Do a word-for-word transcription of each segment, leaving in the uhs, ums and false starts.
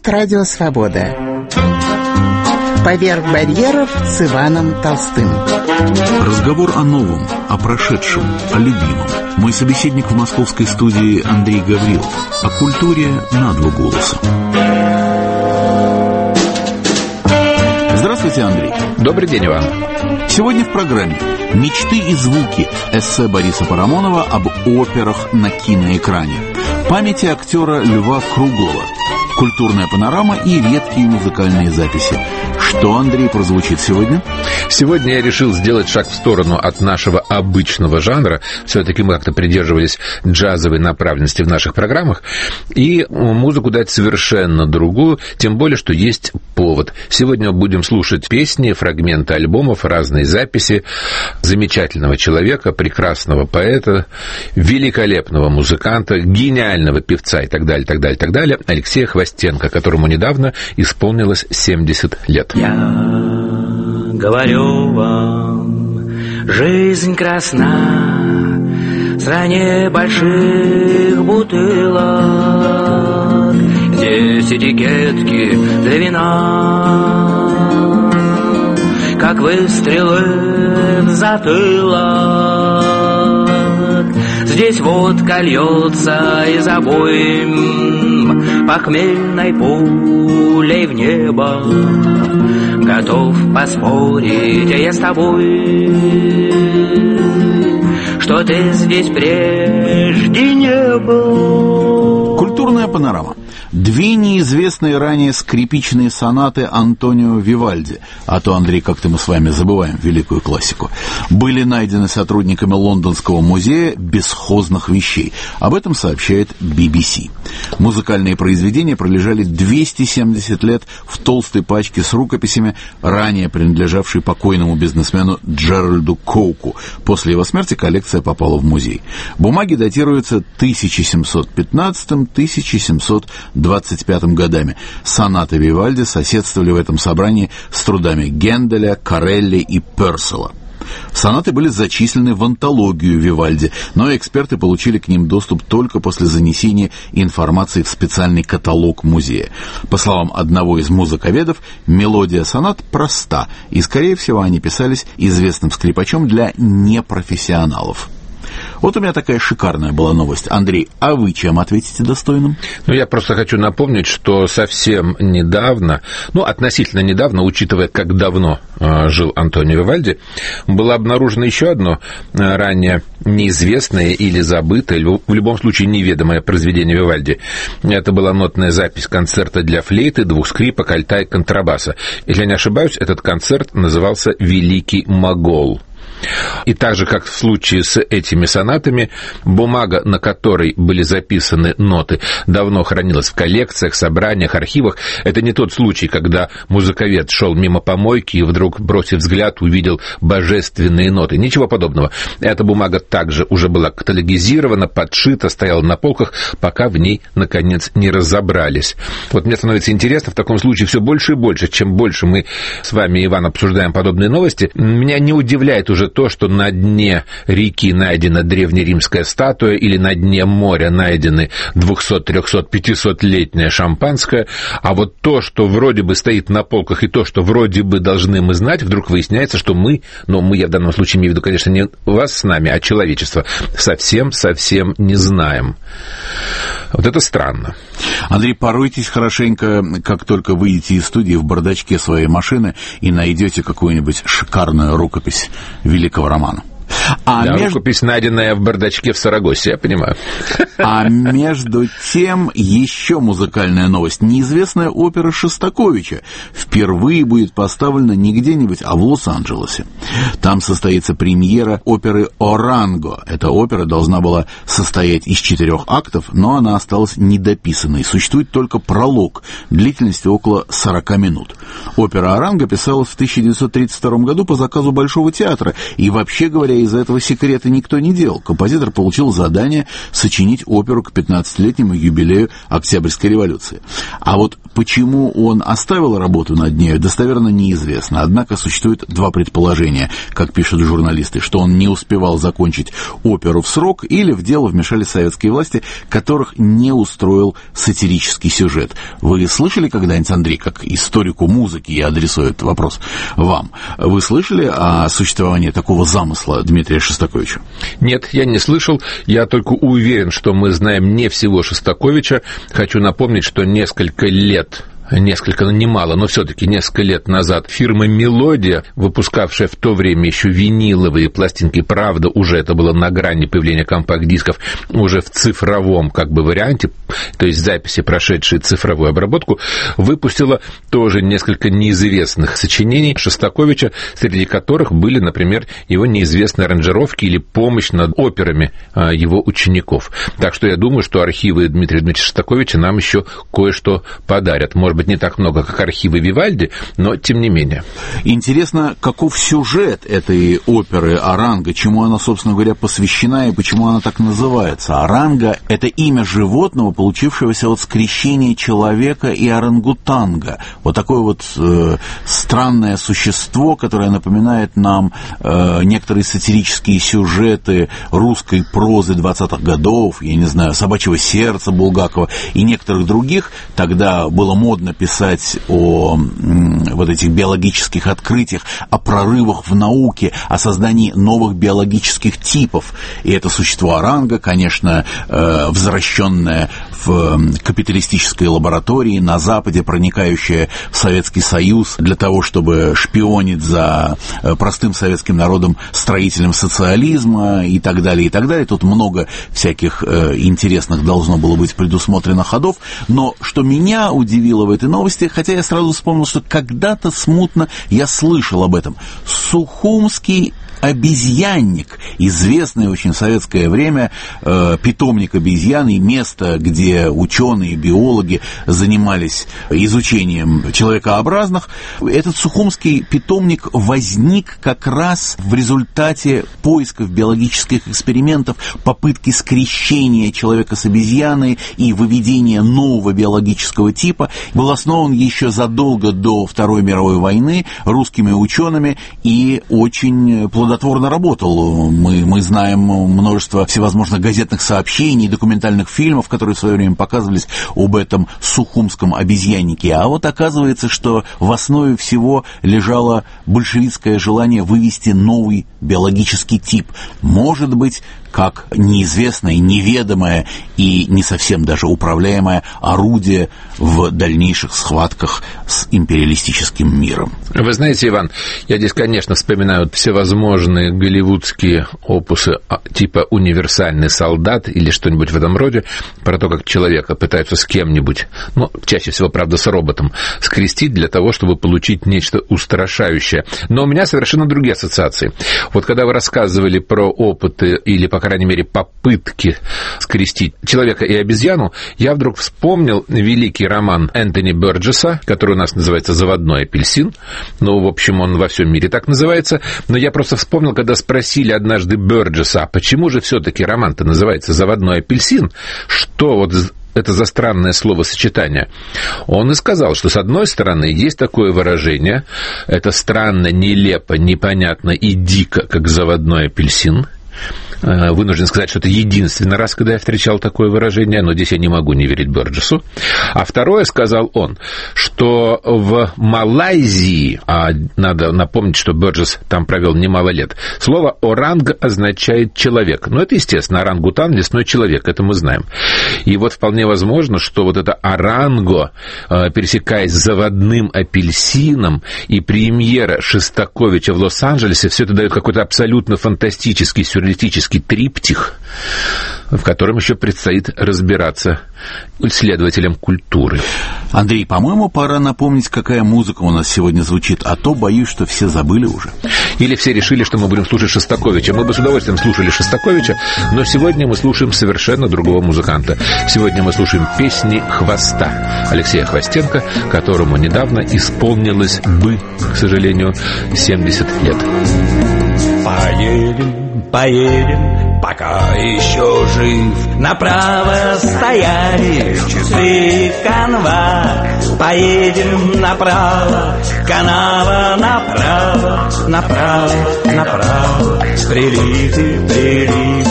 Говорит Радио Свобода. Поверх барьеров с Иваном Толстым. Разговор о новом, о прошедшем, о любимом. Мой собеседник в московской студии Андрей Гаврилов. О культуре на два голоса. Здравствуйте, Андрей. Добрый день, Иван. Сегодня в программе «Мечты и звуки» эссе Бориса Парамонова об операх на киноэкране, памяти актера Льва Круглова, культурная панорама и редкие музыкальные записи. Что, Андрей, прозвучит сегодня? Сегодня я решил сделать шаг в сторону от нашего обычного жанра. Все-таки мы как-то придерживались джазовой направленности в наших программах. И музыку дать совершенно другую, тем более, что есть повод. Сегодня будем слушать песни, фрагменты альбомов, разные записи замечательного человека, прекрасного поэта, великолепного музыканта, гениального певца и так далее, так далее, так далее, Алексея Хвостенко, которому недавно исполнилось семьдесят лет. Я говорю вам, жизнь красна в стране больших бутылок. Здесь этикетки для вина, как выстрелы в затылок. Здесь водка льется из обоим похмельной пулей в небо. Готов поспорить я с тобой, что ты здесь прежде не был. Культурная панорама. Две неизвестные ранее скрипичные сонаты Антонио Вивальди, а то, Андрей, как-то мы с вами забываем великую классику, были найдены сотрудниками Лондонского музея бесхозных вещей. Об этом сообщает би би си. Музыкальные произведения пролежали двести семьдесят лет в толстой пачке с рукописями, ранее принадлежавшей покойному бизнесмену Джеральду Коуку. После его смерти коллекция попала в музей. Бумаги датируются тысяча семьсот пятнадцатым — тысяча семьсот двадцать пятым годами. Сонаты Вивальди соседствовали в этом собрании с трудами Генделя, Корелли и Перселла. Сонаты были зачислены в антологию Вивальди, но эксперты получили к ним доступ только после занесения информации в специальный каталог музея. По словам одного из музыковедов, мелодия сонат проста, и, скорее всего, они писались известным скрипачом для непрофессионалов. Вот у меня такая шикарная была новость. Андрей, а вы чем ответите достойным? Ну, я просто хочу напомнить, что совсем недавно, ну, относительно недавно, учитывая, как давно э, жил Антонио Вивальди, было обнаружено еще одно э, ранее неизвестное или забытое, или в любом случае неведомое произведение Вивальди. Это была нотная запись концерта для флейты, двух скрипок, альта и контрабаса. Если я не ошибаюсь, этот концерт назывался «Великий Могол». И так же, как в случае с этими сонатами, бумага, на которой были записаны ноты, давно хранилась в коллекциях, собраниях, архивах. Это не тот случай, когда музыковед шел мимо помойки и вдруг, бросив взгляд, увидел божественные ноты. Ничего подобного. Эта бумага также уже была каталогизирована, подшита, стояла на полках, пока в ней, наконец, не разобрались. Вот мне становится интересно в таком случае все больше и больше. Чем больше мы с вами, Иван, обсуждаем подобные новости, меня не удивляет уже то, что на дне реки найдена древнеримская статуя или на дне моря найдены двухсот-, трехсот-, пятисотлетнее шампанское, а вот то, что вроде бы стоит на полках, и то, что вроде бы должны мы знать, вдруг выясняется, что мы, но мы, я в данном случае имею в виду, конечно, не вас с нами, а человечество, совсем-совсем не знаем. Вот это странно. Андрей, поройтесь хорошенько, как только выйдете из студии, в бардачке своей машины и найдете какую-нибудь шикарную рукопись великого романа. А да, между... рукопись, найденная в бардачке в Сарагосе, я понимаю. А между тем, еще музыкальная новость. Неизвестная опера Шостаковича впервые будет поставлена не где-нибудь, а в Лос-Анджелесе. Там состоится премьера оперы «Оранго». Эта опера должна была состоять из четырех актов, но она осталась недописанной. Существует только пролог длительностью около сорока минут. Опера «Оранго» писалась в тысяча девятьсот тридцать втором году по заказу Большого театра, и, вообще говоря, из-за этого секрета никто не делал. Композитор получил задание сочинить оперу к пятнадцатилетнему юбилею Октябрьской революции. А вот почему он оставил работу над нею, достоверно неизвестно. Однако существует два предположения, как пишут журналисты, что он не успевал закончить оперу в срок или в дело вмешались советские власти, которых не устроил сатирический сюжет. Вы слышали когда-нибудь, Андрей, как историку музыки, я адресую этот вопрос вам, вы слышали о существовании такого замысла Дмитрия Шостаковича? Нет, я не слышал. Я только уверен, что мы знаем не всего Шостаковича. Хочу напомнить, что несколько лет... Несколько, ну немало, но все-таки несколько лет назад фирма «Мелодия», выпускавшая в то время еще виниловые пластинки, правда, уже это было на грани появления компакт-дисков, уже в цифровом как бы варианте, то есть записи, прошедшие цифровую обработку, выпустила тоже несколько неизвестных сочинений Шостаковича, среди которых были, например, его неизвестные аранжировки или помощь над операми его учеников. Так что я думаю, что архивы Дмитрия Дмитриевича Шостаковича нам еще кое-что подарят. Может быть, не так много, как архивы Вивальди, но тем не менее. Интересно, каков сюжет этой оперы «Оранго», чему она, собственно говоря, посвящена и почему она так называется. Оранго — это имя животного, получившегося от скрещения человека и орангутанга. Вот такое вот э, странное существо, которое напоминает нам э, некоторые сатирические сюжеты русской прозы двадцатых годов, я не знаю, «Собачьего сердца» Булгакова и некоторых других. Тогда было модно писать о м, вот этих биологических открытиях, о прорывах в науке, о создании новых биологических типов. И это существо Оранго, конечно, э, возвращенное в капиталистической лаборатории на Западе, проникающее в Советский Союз для того, чтобы шпионить за простым советским народом, строителем социализма и так далее, и так далее. Тут много всяких э, интересных должно было быть предусмотрено ходов. Но что меня удивило в этой новости, хотя я сразу вспомнил, что когда-то смутно я слышал об этом. Сухумский обезьянник, известный очень в советское время э, питомник обезьян и место, где ученые, биологи занимались изучением человекообразных. Этот сухумский питомник возник как раз в результате поисков биологических экспериментов, попытки скрещения человека с обезьяной и выведения нового биологического типа. Был основан еще задолго до Второй мировой войны русскими учеными и очень плодотворно плодотворно работал. Мы, мы знаем множество всевозможных газетных сообщений, документальных фильмов, которые в свое время показывались об этом сухумском обезьяннике. А вот оказывается, что в основе всего лежало большевистское желание вывести новый биологический тип. Может быть, как неизвестное, неведомое и не совсем даже управляемое орудие в дальнейших схватках с империалистическим миром. Вы знаете, Иван, я здесь, конечно, вспоминаю всевозможные голливудские опусы типа «Универсальный солдат» или что-нибудь в этом роде, про то, как человека пытаются с кем-нибудь, ну, чаще всего, правда, с роботом, скрестить для того, чтобы получить нечто устрашающее. Но у меня совершенно другие ассоциации. Вот когда вы рассказывали про опыты или, по крайней мере, попытки скрестить человека и обезьяну, я вдруг вспомнил великий роман Энтони Бёрджеса, который у нас называется «Заводной апельсин». Ну, в общем, он во всем мире так называется. Но я просто вспомнил, когда спросили однажды Бёрджеса, а почему же все-таки роман-то называется «Заводной апельсин»? Что вот это за странное словосочетание? Он и сказал, что, с одной стороны, есть такое выражение, это странно, нелепо, непонятно и дико, как заводной апельсин. Вынужден сказать, что это единственный раз, когда я встречал такое выражение, но здесь я не могу не верить Бёрджесу. А второе, сказал он, что в Малайзии, а надо напомнить, что Бёрджес там провел немало лет, слово «оранг» означает «человек». Ну, это естественно, орангутан — лесной человек, это мы знаем. И вот вполне возможно, что вот это «оранго», пересекаясь с заводным апельсином, и премьера Шостаковича в Лос-Анджелесе, все это дает какой-то абсолютно фантастический, сюрреалистический триптих, в котором еще предстоит разбираться исследователям культуры. Андрей, по-моему, пора напомнить, какая музыка у нас сегодня звучит, а то боюсь, что все забыли уже. Или все решили, что мы будем слушать Шостаковича. Мы бы с удовольствием слушали Шостаковича, но сегодня мы слушаем совершенно другого музыканта. Сегодня мы слушаем песни «Хвоста» Алексея Хвостенко, которому недавно исполнилось бы, к сожалению, семьдесят лет. Поедем, поедем пока еще жив. Направо стояли часы канва, поедем направо, канава направо, направо, направо. Прилив и прилив,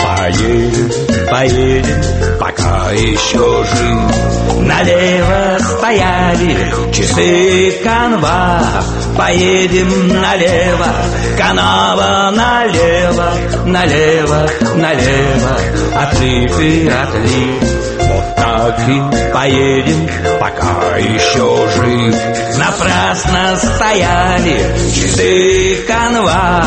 поедем, поедем, пока еще жив. Налево стояли часы канва, поедем налево, канава налево, налево, налево, отлив и отлив. Вот так и поедем, пока еще жив. Напрасно стояли часы канва,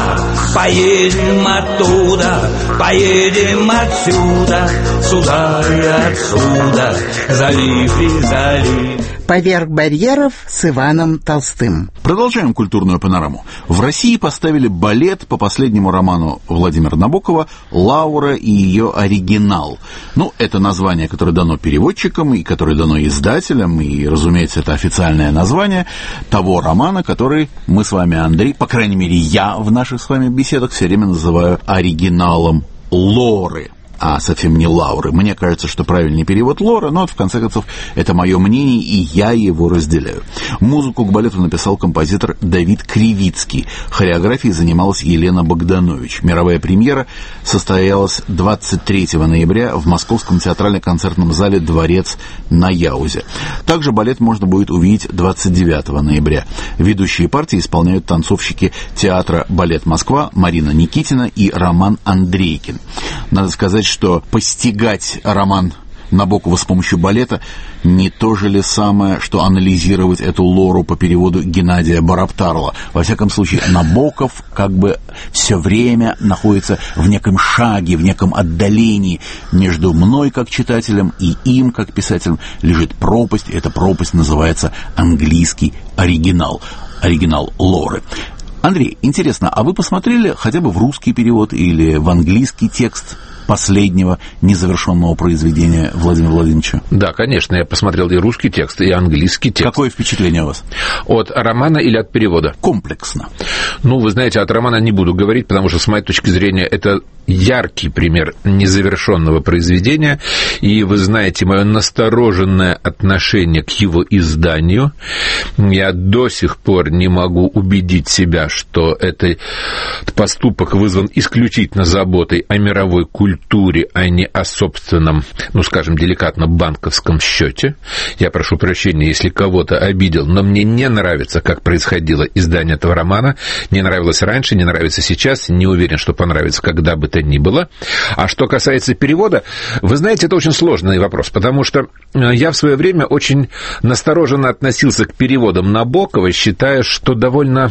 поедем оттуда, поедем отсюда, сюда и отсюда, залив и залив. Поверх барьеров с Иваном Толстым. Продолжаем культурную панораму. В России поставили балет по последнему роману Владимира Набокова «Лаура и ее оригинал». Ну, это название, которое дано переводчикам и которое дано издателям, и, разумеется, это официальное название того романа, который мы с вами, Андрей, по крайней мере, я в наших с вами беседах все время называю оригиналом Лоры, а совсем не Лауры. Мне кажется, что правильный перевод Лора, но, в конце концов, это мое мнение, и я его разделяю. Музыку к балету написал композитор Давид Кривицкий. Хореографией занималась Елена Богданович. Мировая премьера состоялась двадцать третьего ноября в Московском театрально-концертном зале «Дворец» на Яузе. Также балет можно будет увидеть двадцать девятого ноября. Ведущие партии исполняют танцовщики театра «Балет Москва» Марина Никитина и Роман Андрейкин. Надо сказать, что постигать роман Набокова с помощью балета не то же ли самое, что анализировать эту Лору по переводу Геннадия Барабтарова. Во всяком случае, Набоков как бы все время находится в неком шаге, в неком отдалении. Между мной как читателем и им как писателем лежит пропасть, и эта пропасть называется английский оригинал, оригинал Лоры. Андрей, интересно, а вы посмотрели хотя бы в русский перевод или в английский текст последнего незавершенного произведения Владимира Владимировича? Да, конечно, я посмотрел и русский текст, и английский текст. Какое впечатление у вас? От романа или от перевода? Комплексно. Ну, вы знаете, от романа не буду говорить, потому что, с моей точки зрения, это яркий пример незавершенного произведения, и вы знаете мое настороженное отношение к его изданию. Я до сих пор не могу убедить себя, что этот поступок вызван исключительно заботой о мировой культуре, а не о собственном, ну, скажем, деликатно банковском счете. Я прошу прощения, если кого-то обидел, но мне не нравится, как происходило издание этого романа. Не нравилось раньше, не нравится сейчас, не уверен, что понравится когда бы то ни было. А что касается перевода, вы знаете, это очень сложный вопрос, потому что я в свое время очень настороженно относился к переводам Набокова, считая, что довольно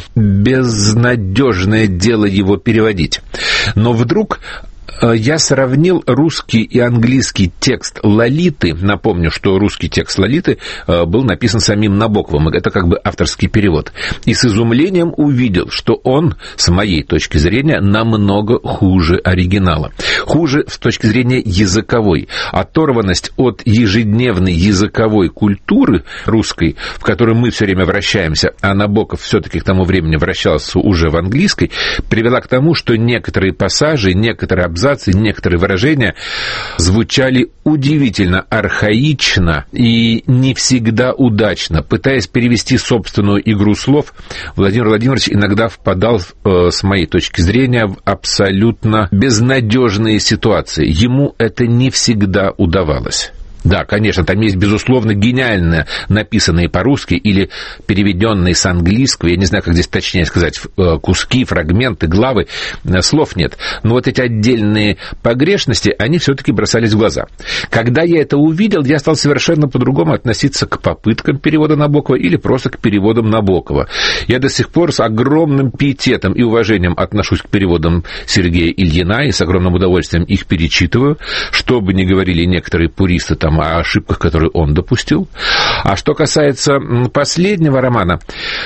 безнадежное дело его переводить. Но вдруг я сравнил русский и английский текст «Лолиты». Напомню, что русский текст «Лолиты» был написан самим Набоковым. Это как бы авторский перевод. И с изумлением увидел, что он, с моей точки зрения, намного хуже оригинала. Хуже с точки зрения языковой. Оторванность от ежедневной языковой культуры русской, в которой мы все время вращаемся, а Набоков все-таки к тому времени вращался уже в английской, привела к тому, что некоторые пассажи, некоторые абзацы, некоторые выражения звучали удивительно архаично и не всегда удачно. Пытаясь перевести собственную игру слов, Владимир Владимирович иногда впадал, э, с моей точки зрения, в абсолютно безнадежные ситуации. Ему это не всегда удавалось. Да, конечно, там есть, безусловно, гениально написанные по-русски или переведенные с английского, я не знаю, как здесь точнее сказать, куски, фрагменты, главы, слов нет. Но вот эти отдельные погрешности, они все-таки бросались в глаза. Когда я это увидел, я стал совершенно по-другому относиться к попыткам перевода Набокова или просто к переводам Набокова. Я до сих пор с огромным пиететом и уважением отношусь к переводам Сергея Ильина и с огромным удовольствием их перечитываю, что бы ни говорили некоторые пуристы там о ошибках, которые он допустил. А что касается последнего романа,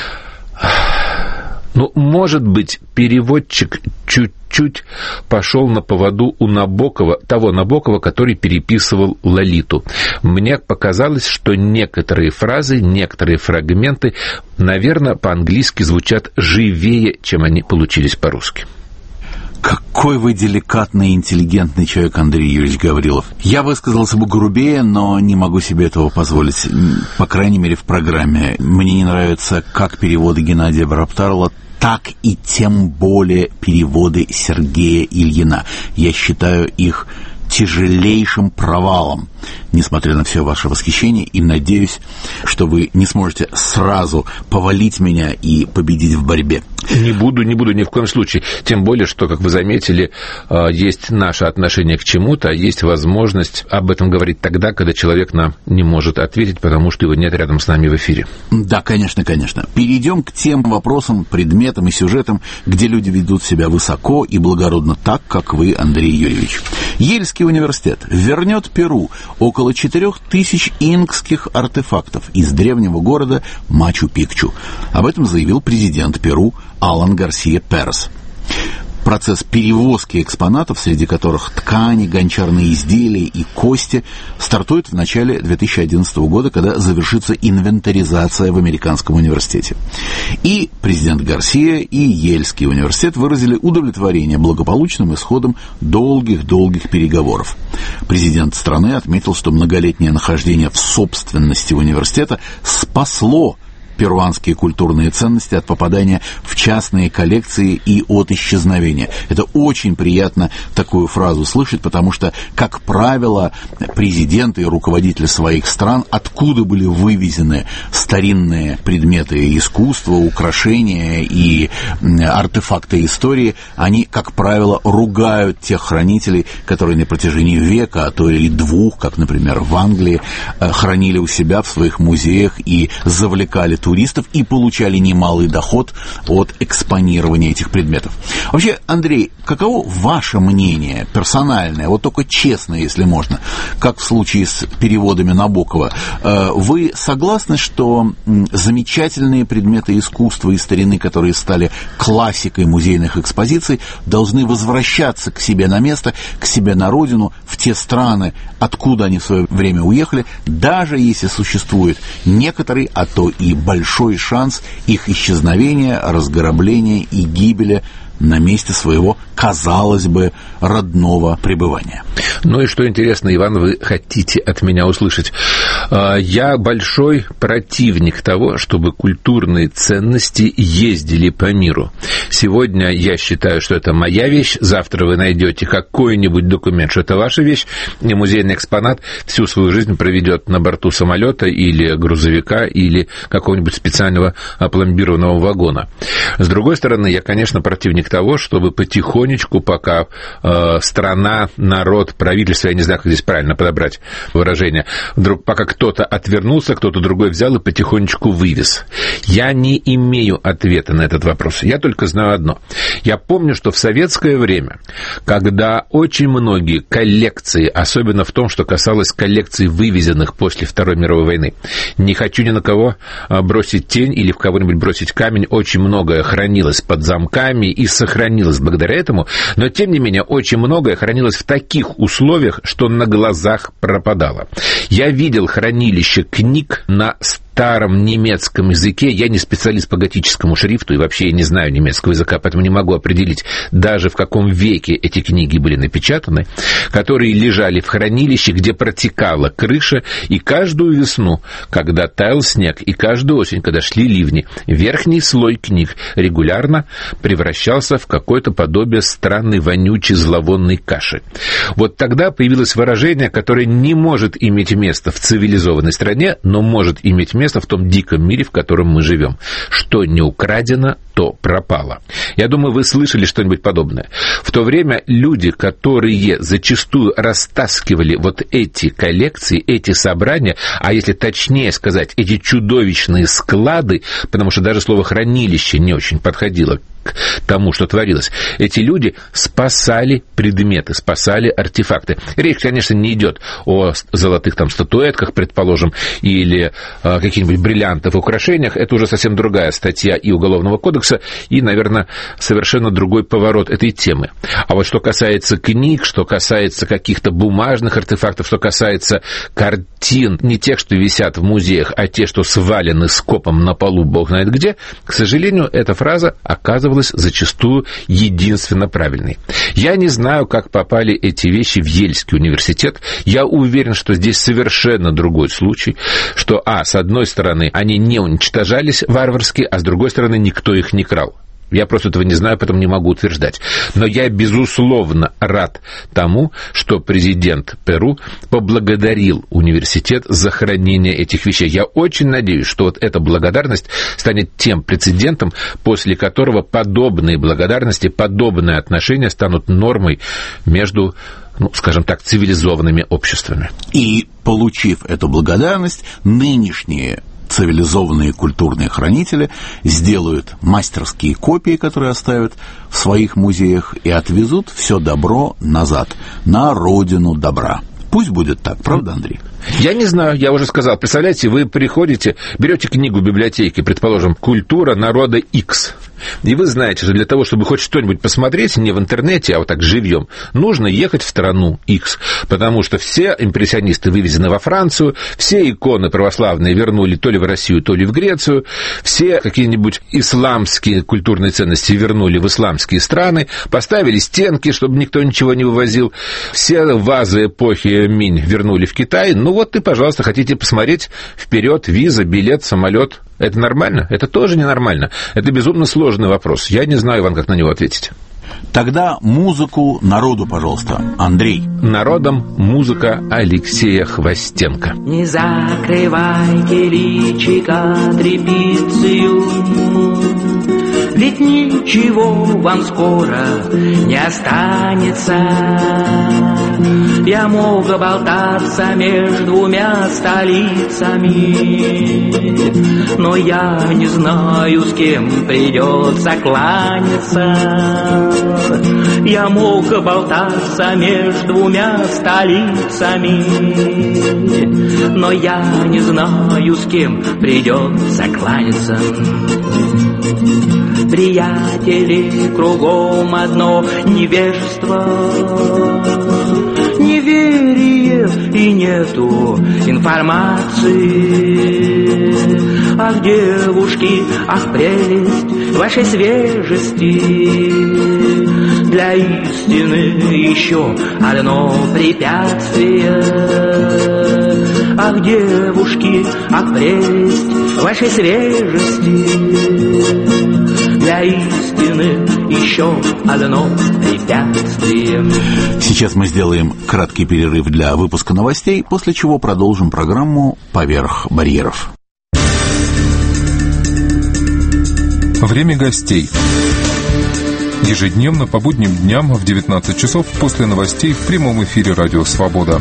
ну, может быть, переводчик чуть-чуть пошел на поводу у Набокова, того Набокова, который переписывал «Лолиту». Мне показалось, что некоторые фразы, некоторые фрагменты, наверное, по-английски звучат живее, чем они получились по-русски. Какой вы деликатный и интеллигентный человек, Андрей Юрьевич Гаврилов. Я высказался бы грубее, но не могу себе этого позволить. По крайней мере, в программе. Мне не нравятся как переводы Геннадия Бараптарова, так и тем более переводы Сергея Ильина. Я считаю их тяжелейшим провалом, несмотря на все ваше восхищение, и надеюсь, что вы не сможете сразу повалить меня и победить в борьбе. Не буду, не буду ни в коем случае. Тем более, что, как вы заметили, есть наше отношение к чему-то, а есть возможность об этом говорить тогда, когда человек нам не может ответить, потому что его нет рядом с нами в эфире. Да, конечно, конечно. Перейдем к тем вопросам, предметам и сюжетам, где люди ведут себя высоко и благородно так, как вы, Андрей Юрьевич. Ельский университет вернет Перу около четырех тысяч инкских артефактов из древнего города Мачу-Пикчу. Об этом заявил президент Перу Алан Гарсия Перес. Процесс перевозки экспонатов, среди которых ткани, гончарные изделия и кости, стартует в начале две тысячи одиннадцатого года, когда завершится инвентаризация в Американском университете. И президент Гарсия, и Ельский университет выразили удовлетворение благополучным исходом долгих-долгих переговоров. Президент страны отметил, что многолетнее нахождение в собственности университета спасло перуанские культурные ценности от попадания в частные коллекции и от исчезновения. Это очень приятно такую фразу слышать, потому что, как правило, президенты и руководители своих стран, откуда были вывезены старинные предметы искусства, украшения и артефакты истории, они, как правило, ругают тех хранителей, которые на протяжении века, а то и двух, как, например, в Англии, хранили у себя в своих музеях и завлекали туристов туристов и получали немалый доход от экспонирования этих предметов. Вообще, Андрей, каково ваше мнение персональное, вот только честно, если можно, как в случае с переводами Набокова? Вы согласны, что замечательные предметы искусства и старины, которые стали классикой музейных экспозиций, должны возвращаться к себе на место, к себе на родину, в те страны, откуда они в свое время уехали, даже если существует некоторый, а то и большой большой шанс их исчезновения, разграбления и гибели на месте своего, казалось бы, родного пребывания. Ну и что интересно, Иван, вы хотите от меня услышать? Я большой противник того, чтобы культурные ценности ездили по миру. Сегодня я считаю, что это моя вещь, завтра вы найдете какой-нибудь документ, что это ваша вещь, и музейный экспонат всю свою жизнь проведет на борту самолета или грузовика, или какого-нибудь специального опломбированного вагона. С другой стороны, я, конечно, противник того, чтобы потихонечку, пока э, страна, народ, правительство, я не знаю, как здесь правильно подобрать выражение, вдруг пока кто-то отвернулся, кто-то другой взял и потихонечку вывез. Я не имею ответа на этот вопрос. Я только знаю одно. Я помню, что в советское время, когда очень многие коллекции, особенно в том, что касалось коллекций, вывезенных после Второй мировой войны, не хочу ни на кого бросить тень или в кого-нибудь бросить камень, очень многое хранилось под замками и сохранилось благодаря этому, но, тем не менее, очень многое хранилось в таких условиях, что на глазах пропадало. Я видел хранилище книг на старом немецком языке. Я не специалист по готическому шрифту и вообще я не знаю немецкого языка, поэтому не могу определить, даже в каком веке эти книги были напечатаны, которые лежали в хранилище, где протекала крыша, и каждую весну, когда таял снег, и каждую осень, когда шли ливни, верхний слой книг регулярно превращался в какое-то подобие странной вонючей зловонной каши. Вот тогда появилось выражение, которое не может иметь место в цивилизованной стране, но может иметь место в том диком мире, в котором мы живем. Что не украдено, то пропало. Я думаю, вы слышали что-нибудь подобное. В то время люди, которые зачастую растаскивали вот эти коллекции, эти собрания, а если точнее сказать, эти чудовищные склады, потому что даже слово «хранилище» не очень подходило к тому, что творилось. Эти люди спасали предметы, спасали артефакты. Речь, конечно, не идет о золотых там статуэтках, предположим, или э, каких-нибудь бриллиантах, украшениях. Это уже совсем другая статья и Уголовного кодекса, и, наверное, совершенно другой поворот этой темы. А вот что касается книг, что касается каких-то бумажных артефактов, что касается картин, не тех, что висят в музеях, а те, что свалены скопом на полу, бог знает где, к сожалению, эта фраза оказывается оказывалась зачастую единственно правильной. Я не знаю, как попали эти вещи в Ельский университет. Я уверен, что здесь совершенно другой случай, что, а, с одной стороны, они не уничтожались варварски, а с другой стороны, никто их не крал. Я просто этого не знаю, поэтому не могу утверждать. Но я, безусловно, рад тому, что президент Перу поблагодарил университет за хранение этих вещей. Я очень надеюсь, что вот эта благодарность станет тем прецедентом, после которого подобные благодарности, подобные отношения станут нормой между, ну, скажем так, цивилизованными обществами. И, получив эту благодарность, нынешние цивилизованные культурные хранители сделают мастерские копии, которые оставят в своих музеях, и отвезут все добро назад, на родину добра. Пусть будет так, правда, Андрей? Я не знаю, я уже сказал. Представляете, вы приходите, берете книгу в библиотеке, предположим, «Культура народа X», и вы знаете, что для того, чтобы хоть что-нибудь посмотреть, не в интернете, а вот так живьем, нужно ехать в страну X, потому что все импрессионисты вывезены во Францию, все иконы православные вернули то ли в Россию, то ли в Грецию, все какие-нибудь исламские культурные ценности вернули в исламские страны, поставили стенки, чтобы никто ничего не вывозил, все вазы эпохи Минь вернули в Китай. Ну вот и, пожалуйста, хотите посмотреть, вперед, виза, билет, самолет. Это нормально? Это тоже ненормально. Это безумно сложный вопрос. Я не знаю, Иван, как на него ответить. Тогда музыку народу, пожалуйста. Андрей. Народом музыка Алексея Хвостенко. Не закрывайте личико тряпицею, ведь ничего вам скоро не останется. Я мог болтаться между двумя столицами, но я не знаю, с кем придется кланяться. Я мог болтаться между двумя столицами, но я не знаю, с кем придется кланяться. Приятели, кругом одно невежество, неверие и нету информации. Ах, девушки, ах, прелесть вашей свежести, для истины еще одно препятствие. Ах, девушки, ах, прелесть вашей свежести, для истины еще одно препятствие. Сейчас мы сделаем краткий перерыв для выпуска новостей, после чего продолжим программу «Поверх барьеров». Время гостей. Ежедневно по будним дням в девятнадцать часов после новостей в прямом эфире «Радио Свобода».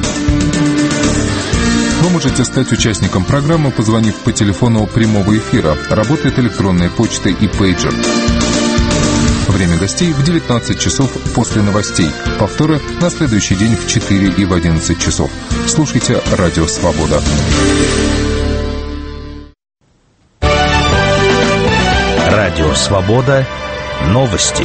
Вы можете стать участником программы, позвонив по телефону прямого эфира. Работает электронная почта и пейджер. Время гостей в девятнадцать часов после новостей. Повторы на следующий день в четыре и в одиннадцать часов. Слушайте «Радио Свобода». Радио Свобода. Новости.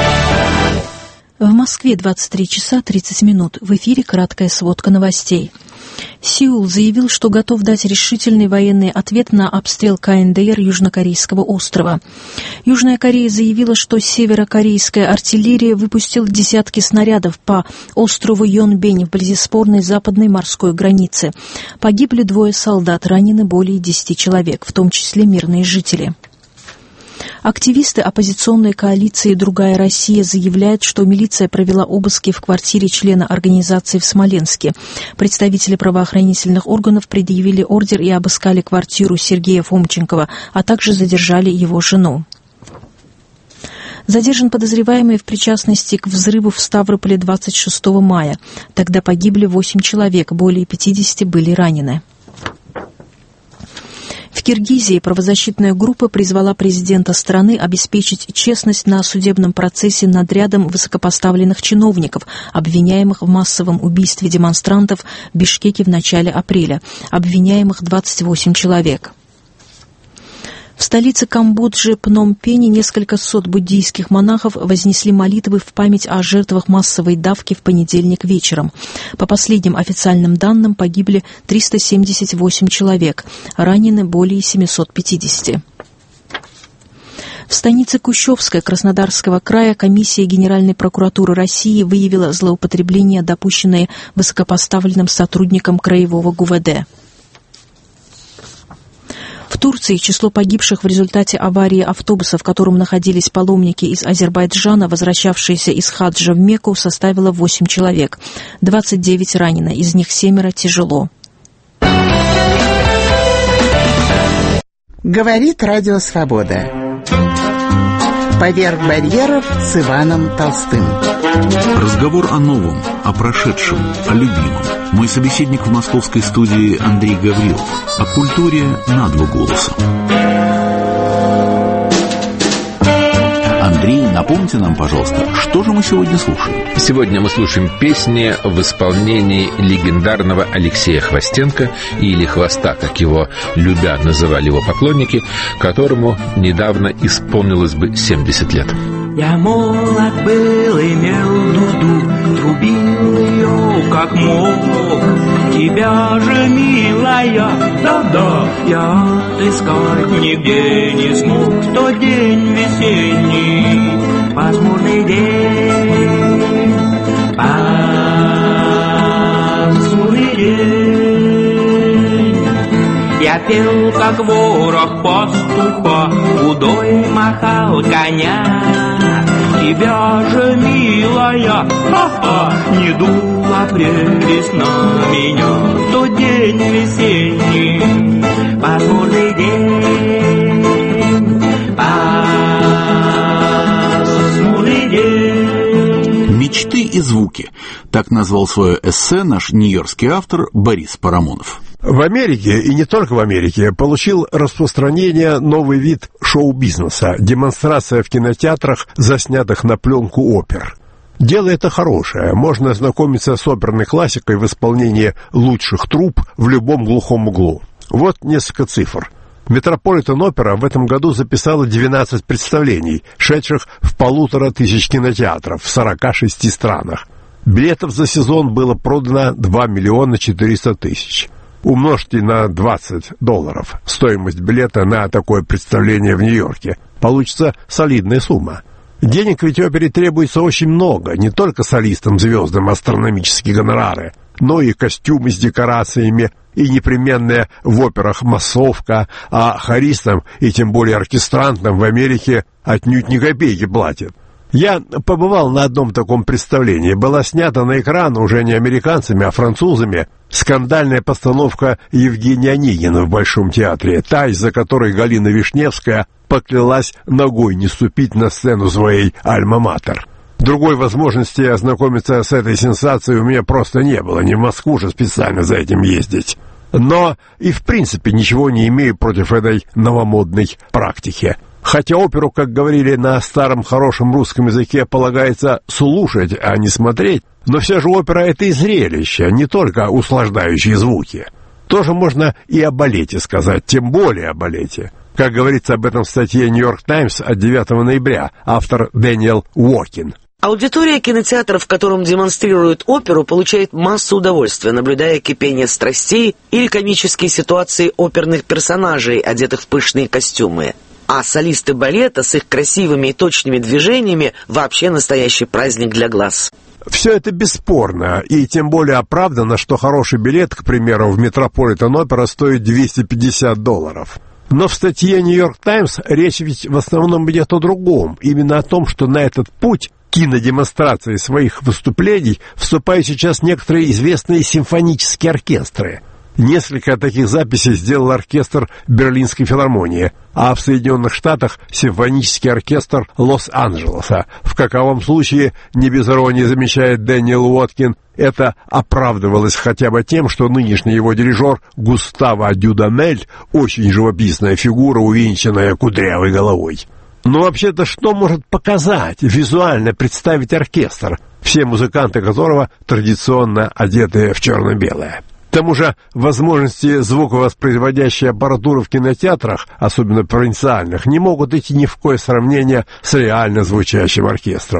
В Москве двадцать три часа тридцать минут. В эфире краткая сводка новостей. Сеул заявил, что готов дать решительный военный ответ на обстрел ка эн дэ эр Южнокорейского острова. Южная Корея заявила, что северокорейская артиллерия выпустила десятки снарядов по острову Йонбень вблизи спорной западной морской границы. Погибли двое солдат, ранены более десяти человек, в том числе мирные жители. Активисты оппозиционной коалиции «Другая Россия» заявляют, что милиция провела обыски в квартире члена организации в Смоленске. Представители правоохранительных органов предъявили ордер и обыскали квартиру Сергея Фомченкова, а также задержали его жену. Задержан подозреваемый в причастности к взрыву в Ставрополе двадцать шестого мая. Тогда погибли восемь человек, более пятидесяти были ранены. В Киргизии правозащитная группа призвала президента страны обеспечить честность на судебном процессе над рядом высокопоставленных чиновников, обвиняемых в массовом убийстве демонстрантов в Бишкеке в начале апреля. Обвиняемых двадцать восемь человек. В столице Камбоджи Пномпене несколько сот буддийских монахов вознесли молитвы в память о жертвах массовой давки в понедельник вечером. По последним официальным данным погибли триста семьдесят восемь человек, ранены более семьсот пятьдесят. В станице Кущевской Краснодарского края комиссия Генеральной прокуратуры России выявила злоупотребления, допущенные высокопоставленным сотрудником краевого ГУВД. В Турции число погибших в результате аварии автобуса, в котором находились паломники из Азербайджана, возвращавшиеся из хаджа в Мекку, составило восемь человек. двадцать девять ранено, из них семеро тяжело. Говорит Радио Свобода. Поверх барьеров с Иваном Толстым. Разговор о новом, о прошедшем, о любимом. Мой собеседник в московской студии Андрей Гаврилов. О культуре на два голоса. Андрей, напомните нам, пожалуйста, что же мы сегодня слушаем? Сегодня мы слушаем песни в исполнении легендарного Алексея Хвостенко, или Хвоста, как его любя называли его поклонники, которому недавно исполнилось бы семьдесят лет. Я молод был, имел дуду, трубил ее как мог. Тебя же, милая, да-да, я отыскать нигде не смог. В тот день весенний, пасмурный день, пасмурный день. Я пел, как ворог пастуха, худой махал коня. Тебя же, милая, ха-ха, не дула прелесть на меня. В тот день весенний, пасмурный день, пасмурный день. «Мечты и звуки» — так назвал свое эссе наш нью-йоркский автор Борис Парамонов. В Америке, и не только в Америке, получил распространение новый вид шоу-бизнеса – демонстрация в кинотеатрах заснятых на пленку опер. Дело это хорошее, можно ознакомиться с оперной классикой в исполнении лучших труп в любом глухом углу. Вот несколько цифр. Метрополитен-опера в этом году записала двенадцать представлений, шедших в полутора тысяч кинотеатров в сорока шести странах. Билетов за сезон было продано два миллиона четыреста тысяч. Умножьте на двадцать долларов стоимость билета на такое представление в Нью-Йорке. Получится солидная сумма. Денег ведь опере требуется очень много, не только солистам-звездам астрономические гонорары, но и костюмы с декорациями, и непременная в операх массовка, а хористам и тем более оркестрантам в Америке отнюдь ни копейки платят. Я побывал на одном таком представлении. Была снята на экран уже не американцами, а французами скандальная постановка Евгения Онегина в Большом театре, та, из-за которой Галина Вишневская поклялась ногой не ступить на сцену своей альма-матер. Другой возможности ознакомиться с этой сенсацией у меня просто не было, не в Москву же специально за этим ездить. Но и в принципе ничего не имею против этой новомодной практики. Хотя оперу, как говорили на старом хорошем русском языке, полагается слушать, а не смотреть, но все же опера — это и зрелище, не только услаждающие звуки. Тоже можно и о балете сказать, тем более о балете. Как говорится об этом в статье «Нью-Йорк Таймс» от девятого ноября, автор Дэниел Уокин. Аудитория кинотеатра, в котором демонстрируют оперу, получает массу удовольствия, наблюдая кипение страстей или комические ситуации оперных персонажей, одетых в пышные костюмы. А солисты балета с их красивыми и точными движениями вообще настоящий праздник для глаз. Все это бесспорно, и тем более оправдано, что хороший билет, к примеру, в Метрополитен-опера стоит двести пятьдесят долларов. Но в статье «Нью-Йорк Таймс» речь ведь в основном идет о другом, именно о том, что на этот путь кинодемонстрации своих выступлений вступают сейчас некоторые известные симфонические оркестры. Несколько таких записей сделал оркестр Берлинской филармонии, а в Соединенных Штатах симфонический оркестр Лос-Анджелеса. В каковом случае, не без иронии замечает Дэниел Уоткин, это оправдывалось хотя бы тем, что нынешний его дирижер Густаво Дюдамель очень живописная фигура, увенчанная кудрявой головой. Но вообще-то что может показать, визуально представить оркестр, все музыканты которого традиционно одеты в черно-белое? К тому же возможности звуковоспроизводящей аппаратуры в кинотеатрах, особенно провинциальных, не могут идти ни в кое сравнение с реально звучащим оркестром.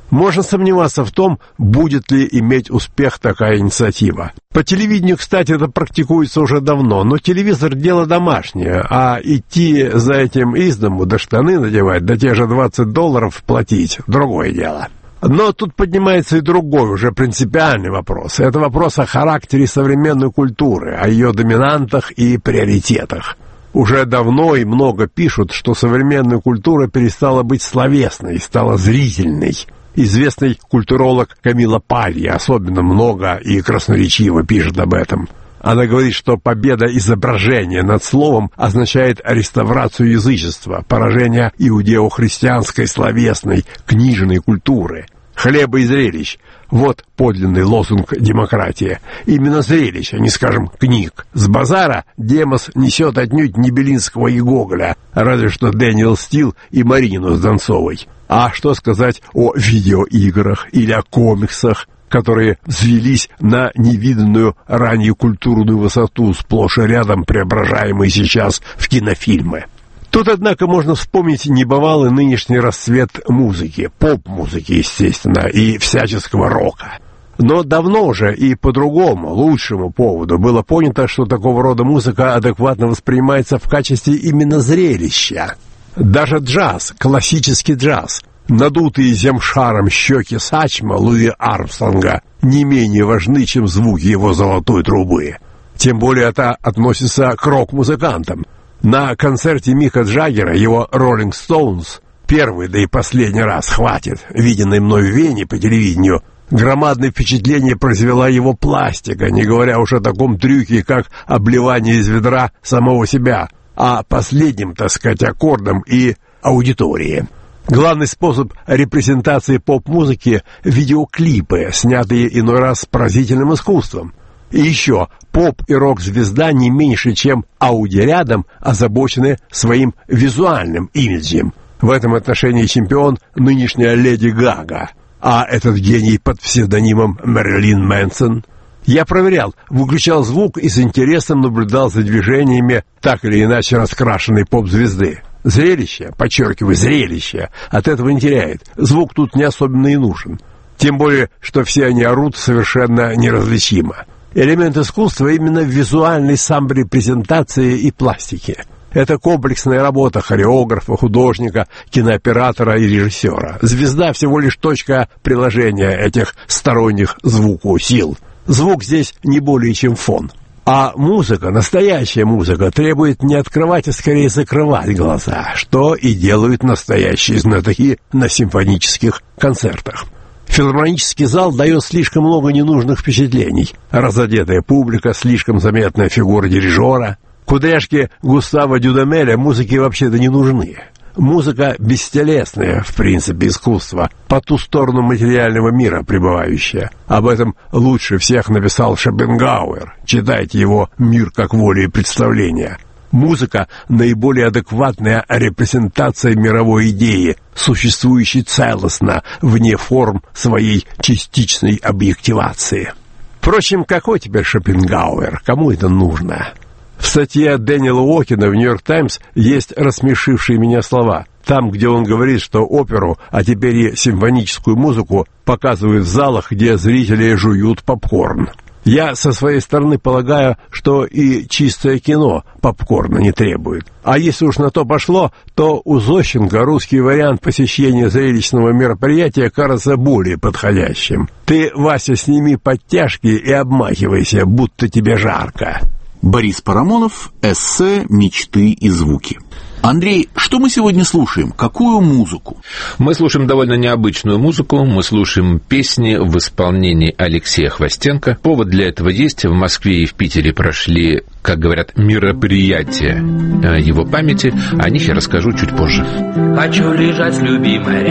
Можно сомневаться в том, будет ли иметь успех такая инициатива. По телевидению, кстати, это практикуется уже давно, но телевизор — дело домашнее, а идти за этим из дому, да штаны надевать, да те же двадцать долларов платить — другое дело. Но тут поднимается и другой, уже принципиальный вопрос. Это вопрос о характере современной культуры, о ее доминантах и приоритетах. Уже давно и много пишут, что современная культура перестала быть словесной, стала зрительной. Известный культуролог Камила Палья особенно много и красноречиво пишет об этом. Она говорит, что победа изображения над словом означает реставрацию язычества, поражение иудео-христианской словесной книжной культуры. Хлеба и зрелищ — вот подлинный лозунг демократии. Именно зрелищ, а не, скажем, книг. С базара Демос несет отнюдь не Белинского и Гоголя, разве что Дэниел Стил и Марину с Донцовой. А что сказать о видеоиграх или о комиксах, которые взвелись на невиданную ранее культурную высоту, сплошь и рядом преображаемые сейчас в кинофильмы? Тут, однако, можно вспомнить небывалый нынешний расцвет музыки, поп-музыки, естественно, и всяческого рока. Но давно уже и по другому, лучшему поводу было понято, что такого рода музыка адекватно воспринимается в качестве именно зрелища. Даже джаз, классический джаз, надутые земшаром щеки Сачма Луи Армстронга не менее важны, чем звуки его золотой трубы. Тем более это относится к рок-музыкантам. На концерте Мика Джаггера его «Роллинг Стоунс», первый, да и последний раз, хватит, виденный мной в Вене по телевидению, громадное впечатление произвела его пластика, не говоря уж о таком трюке, как обливание из ведра самого себя, а последним, так сказать, аккордом и аудитории. Главный способ репрезентации поп-музыки — видеоклипы, снятые иной раз с поразительным искусством. И еще, поп и рок-звезда не меньше, чем аудиорядом, озабочены своим визуальным имиджем. В этом отношении чемпион нынешняя Леди Гага, а этот гений под псевдонимом Мэрилин Мэнсон. Я проверял, выключал звук и с интересом наблюдал за движениями так или иначе раскрашенной поп-звезды. Зрелище, подчеркиваю, зрелище, от этого не теряет. Звук тут не особенно и нужен. Тем более, что все они орут совершенно неразличимо. Элемент искусства именно в визуальной саморепрезентации и пластике. Это комплексная работа хореографа, художника, кинооператора и режиссера. Звезда всего лишь точка приложения этих сторонних звуку сил. Звук здесь не более чем фон. А музыка, настоящая музыка, требует не открывать, а скорее закрывать глаза, что и делают настоящие знатоки на симфонических концертах. Филармонический зал дает слишком много ненужных впечатлений. Разодетая публика, слишком заметная фигура дирижера. Кудряшки Густава Дюдамеля музыке вообще-то не нужны. Музыка бестелесная, в принципе, искусство, по ту сторону материального мира пребывающая. Об этом лучше всех написал Шопенгауэр. Читайте его «Мир как воля и представление». Музыка — наиболее адекватная репрезентация мировой идеи, существующей целостно, вне форм своей частичной объективации. Впрочем, какой теперь Шопенгауэр? Кому это нужно? В статье Дэниела Уокена в «Нью-Йорк Таймс» есть рассмешившие меня слова. Там, где он говорит, что оперу, а теперь и симфоническую музыку показывают в залах, где зрители жуют попкорн. Я со своей стороны полагаю, что и чистое кино попкорна не требует. А если уж на то пошло, то у Зощенко русский вариант посещения зрелищного мероприятия кажется более подходящим. Ты, Вася, сними подтяжки и обмахивайся, будто тебе жарко. Борис Парамонов, эссе «Мечты и звуки». Андрей, что мы сегодня слушаем? Какую музыку? Мы слушаем довольно необычную музыку. Мы слушаем песни в исполнении Алексея Хвостенко. Повод для этого есть. В Москве и в Питере прошли, как говорят, мероприятия его памяти. О них я расскажу чуть позже. Хочу лежать с любимой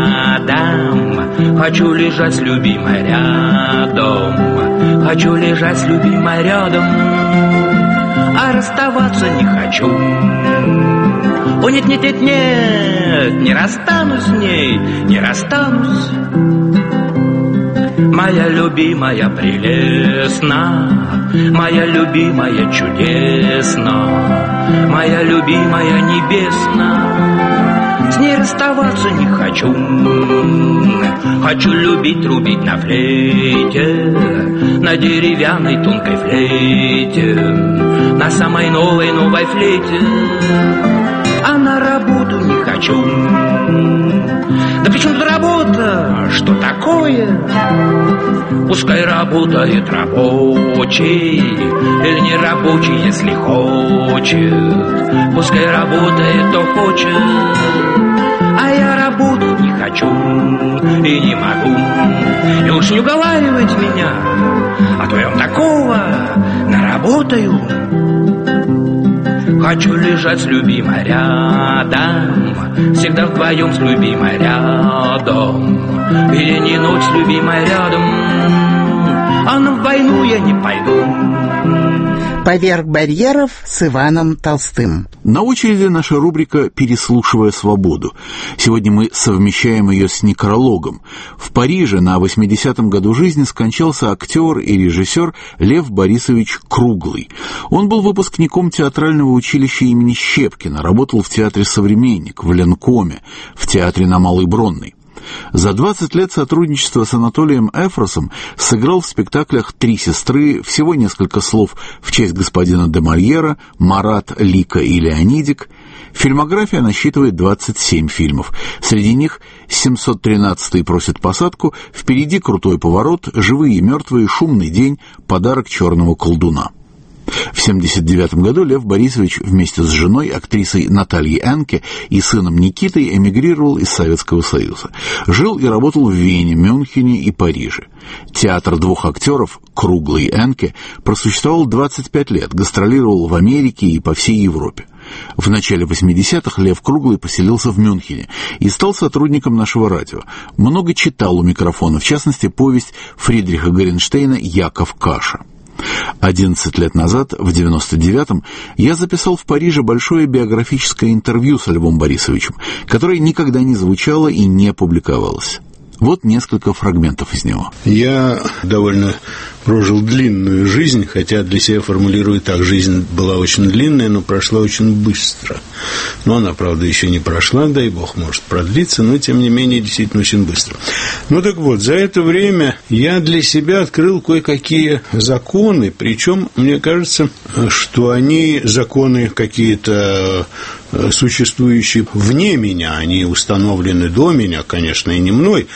рядом, хочу лежать с любимой рядом, хочу лежать с любимой рядом, а расставаться не хочу. О, нет, нет, нет, нет, не расстанусь с ней, не расстанусь. Моя любимая прелестна, моя любимая чудесна, моя любимая небесна. с ней расставаться не хочу. Хочу любить, трубить на флейте, на деревянной тонкой флейте, на самой новой-новой флейте. А на работу не хочу. Да при чем тут работа? Что такое? Пускай работает рабочий или не рабочий, если хочет. Пускай работает, кто хочет. А я работать не хочу и не могу. И уж не уговаривайте меня, а то я вам такого наработаю. Хочу лежать с любимой рядом, всегда вдвоем с любимой рядом, или не ночь с любимой рядом, а на войну я не пойду. «Поверх барьеров» с Иваном Толстым. На очереди наша рубрика «Переслушивая свободу». Сегодня мы совмещаем ее с некрологом. В Париже на восьмидесятом году жизни скончался актер и режиссер Лев Борисович Круглый. Он был выпускником театрального училища имени Щепкина, работал в театре «Современник», в Ленкоме, в театре на Малой Бронной. За двадцать лет сотрудничества с Анатолием Эфросом сыграл в спектаклях «Три сестры», всего несколько слов в честь господина де Мольера, «Марат, Лика и Леонидик». Фильмография насчитывает двадцать семь фильмов. Среди них семьсот тринадцатый «Просит посадку», «Впереди крутой поворот», «Живые и мертвые», «Шумный день», «Подарок черного колдуна». В семьдесят девятом году Лев Борисович вместе с женой, актрисой Натальей Энке, и сыном Никитой эмигрировал из Советского Союза. Жил и работал в Вене, Мюнхене и Париже. Театр двух актеров, Круглый и Энке, просуществовал двадцать пять лет, гастролировал в Америке и по всей Европе. В начале восьмидесятых Лев Круглый поселился в Мюнхене и стал сотрудником нашего радио. Много читал у микрофона, в частности, повесть Фридриха Горенштейна «Яков Каша». Одиннадцать лет назад, в девяносто девятом, я записал в Париже большое биографическое интервью с Львом Борисовичем, которое никогда не звучало и не публиковалось. Вот несколько фрагментов из него. Я довольно прожил длинную жизнь, хотя для себя формулирую так: жизнь была очень длинная, но прошла очень быстро. Но она, правда, еще не прошла, дай бог, может продлиться, но, тем не менее, действительно очень быстро. Ну, так вот, за это время я для себя открыл кое-какие законы, причем, мне кажется, что они законы какие-то существующие вне меня, они установлены до меня, конечно, и не мной,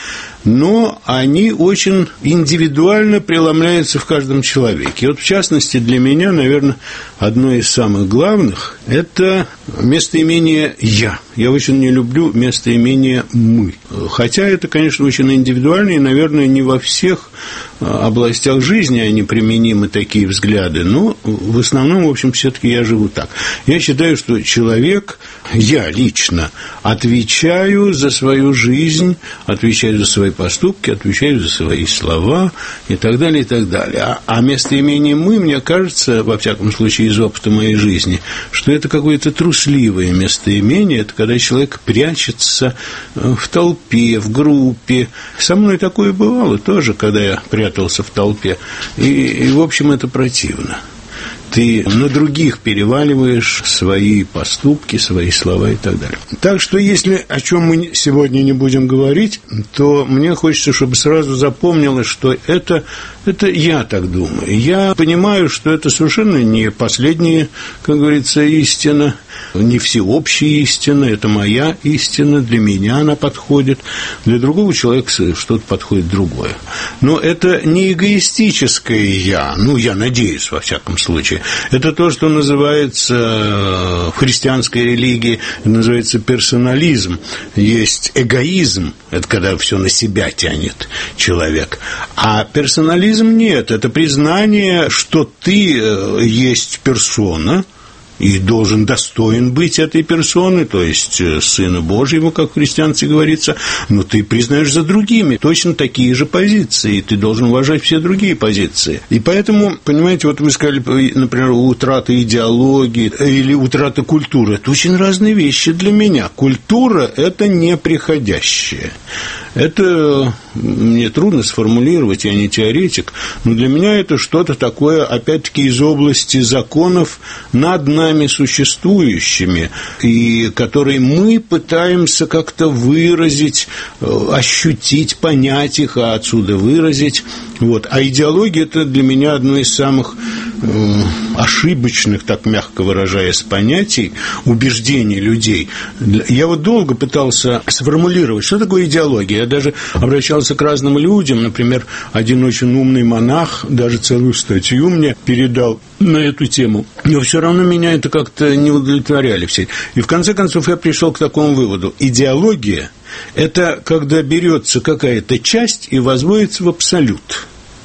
но они очень индивидуально преломляются в каждом человеке. И вот, в частности, для меня, наверное, одно из самых главных – это местоимение «я». Я очень не люблю местоимение «мы». Хотя это, конечно, очень индивидуально, и, наверное, не во всех областях жизни они применимы, такие взгляды, но в основном, в общем, все-таки я живу так. Я считаю, что человек, я лично, отвечаю за свою жизнь, отвечаю за свои поступки, отвечаю за свои слова и так далее, и так далее. А, а местоимение «мы», мне кажется, во всяком случае, из опыта моей жизни, что это какое-то трусливое местоимение, это когда человек прячется в толпе, в группе. Со мной такое бывало тоже, когда я прятался в толпе. И, и в общем, это противно. Ты на других переваливаешь свои поступки, свои слова и так далее. Так что, если о чем мы сегодня не будем говорить, то мне хочется, чтобы сразу запомнилось, что это, это я так думаю. Я понимаю, что это совершенно не последняя, как говорится, истина, не всеобщая истина, это моя истина, для меня она подходит, для другого человека что-то подходит другое. Но это не эгоистическое «я», ну, я надеюсь, во всяком случае. Это то, что называется в христианской религии, называется персонализм. Есть эгоизм, это когда все на себя тянет человек. А персонализм нет, это признание, что ты есть персона, и должен достоин быть этой персоны, то есть Сына Божьего, как в христианстве говорится, но ты признаешь за другими точно такие же позиции, и ты должен уважать все другие позиции. И поэтому, понимаете, вот вы сказали, например, утрата идеологии или утрата культуры. Это очень разные вещи для меня. Культура – это неприходящее. Это мне трудно сформулировать, я не теоретик, но для меня это что-то такое, опять-таки, из области законов над нами существующими, и которые мы пытаемся как-то выразить, ощутить, понять их, а отсюда выразить. Вот. А идеология – это для меня одно из самых э, ошибочных, так мягко выражаясь, понятий, убеждений людей. Я вот долго пытался сформулировать, что такое идеология. Я даже обращался к разным людям. Например, один очень умный монах даже целую статью мне передал на эту тему. Но все равно меня это как-то не удовлетворяли все. И в конце концов я пришел к такому выводу. Идеология – это когда берется какая-то часть и возводится в абсолют.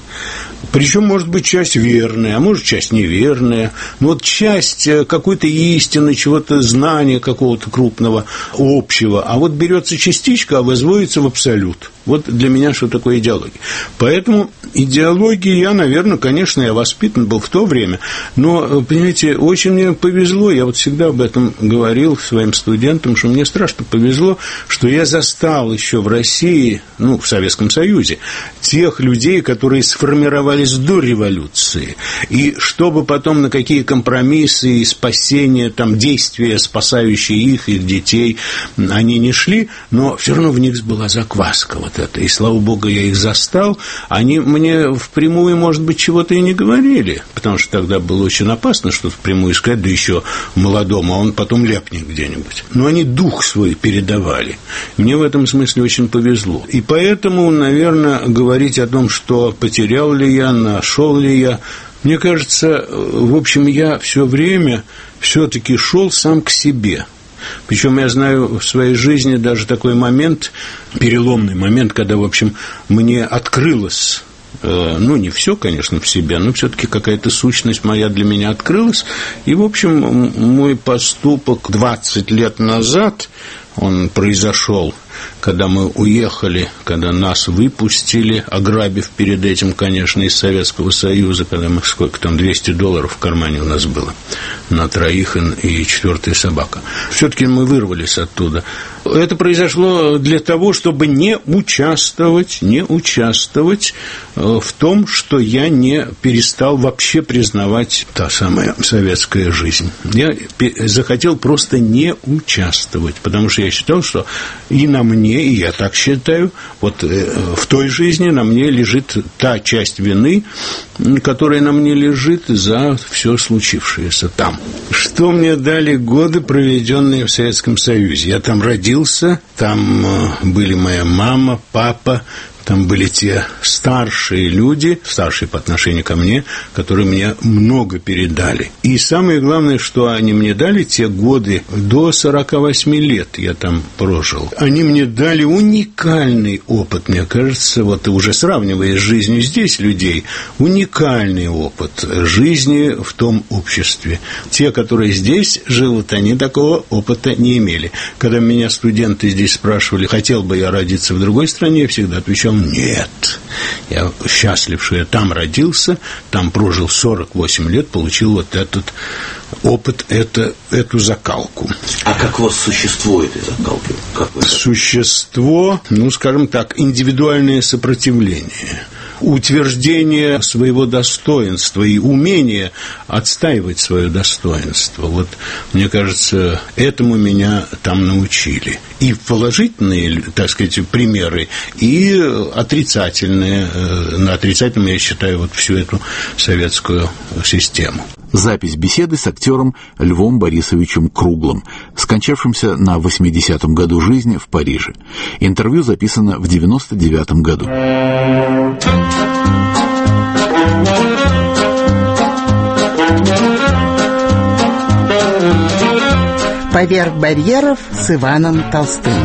Причем, может быть, часть верная, а может, часть неверная. Но вот часть какой-то истины, чего-то знания какого-то крупного, общего. А вот берется частичка, а возводится в абсолют. Вот для меня что такое идеология. Поэтому идеологии я, наверное, конечно, я воспитан был в то время. Но, понимаете, очень мне повезло. Я вот всегда об этом говорил своим студентам, что мне страшно повезло, что я застал еще в России, ну, в Советском Союзе, тех людей, которые сформировались до революции. И чтобы потом на какие компромиссы и спасения, там, действия, спасающие их, их детей, они не шли, но все равно в них была закваска вот это. И, слава богу, я их застал. Они мне впрямую, может быть, чего-то и не говорили, потому что тогда было очень опасно что-то впрямую сказать, да еще молодому, а он потом ляпнет где-нибудь. Но они дух свой передавали. Мне в этом смысле очень повезло. И поэтому, наверное, говорить о том, что потерял ли я, нашел ли я, мне кажется, в общем, я все время все-таки шел сам к себе. Причем я знаю в своей жизни даже такой момент, переломный момент, когда, в общем, мне открылось, ну, не все, конечно, в себя, но все-таки какая-то сущность моя для меня открылась. И, в общем, мой поступок двадцать лет назад, он произошел, когда мы уехали, когда нас выпустили, ограбив перед этим, конечно, из Советского Союза, когда мы, сколько там, двести долларов в кармане у нас было на троих и четвертая собака. Все-таки мы вырвались оттуда. Это произошло для того, чтобы не участвовать, не участвовать в том, что я не перестал вообще признавать та самая советская жизнь. Я захотел просто не участвовать, потому что я считал, что и на мне, и я так считаю, вот в той жизни на мне лежит та часть вины, которая на мне лежит за все случившееся там. Что мне дали годы, проведенные в Советском Союзе? Я там родился, там были моя мама, папа, там были те старшие люди, старшие по отношению ко мне, которые мне много передали. И самое главное, что они мне дали, те годы до сорока восьми лет я там прожил, они мне дали уникальный опыт, мне кажется, вот уже сравнивая с жизнью здесь людей, уникальный опыт жизни в том обществе. Те, которые здесь живут, они такого опыта не имели. Когда меня студенты здесь спрашивали, хотел бы я родиться в другой стране, я всегда отвечал: нет, я счастлив, что я там родился, там прожил сорок восемь лет, получил вот этот опыт, это, эту закалку. А как у вас существо этой закалки? Как вы... Существо, ну, скажем так, индивидуальное сопротивление, утверждение своего достоинства и умение отстаивать свое достоинство. Вот, мне кажется, этому меня там научили. И положительные, так сказать, примеры, и отрицательные. На отрицательном я считаю вот всю эту советскую систему. Запись беседы с актером Львом Борисовичем Круглым, скончавшимся на восьмидесятом году жизни в Париже. Интервью записано в девяносто девятом году. «Поверх барьеров» с Иваном Толстым.